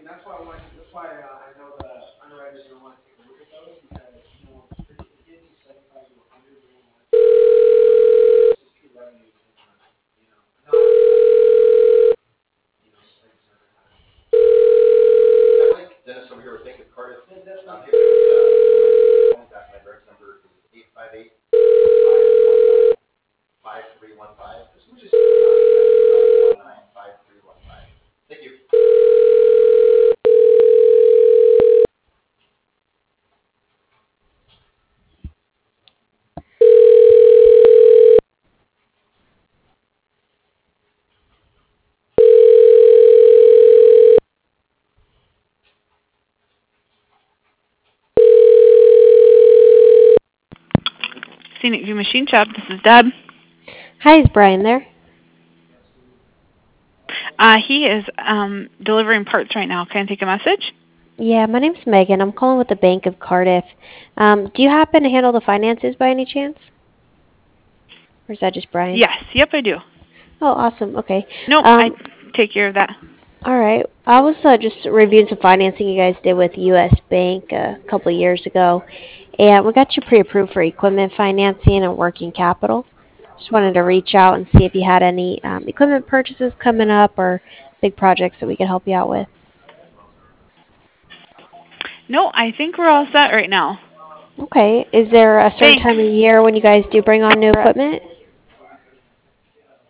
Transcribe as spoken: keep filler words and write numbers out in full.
Dennis over here with Bank of Cardiff. Um, hey, uh, call me back. My direct number is eight five eight, five three one five. Just one nine five three one five. Thank you. Scenic View Machine Shop. This is Deb. Hi, is Brian there? Uh, he is um, delivering parts right now. Can I take a message? Yeah, my name's Megan. I'm calling with the Bank of Cardiff. Um, do you happen to handle the finances by any chance? Or is that just Brian? Yes. Yep, I do. Oh, awesome. Okay. No, I Um, take care of that. all right. I was uh, just reviewing some financing you guys did with U S Bank uh, a couple of years ago, and we got you pre-approved for equipment financing and working capital. Just wanted to reach out and see if you had any um, equipment purchases coming up or big projects that we could help you out with. No, I think we're all set right now. Okay. Is there a certain Thanks. time of year when you guys do bring on new equipment?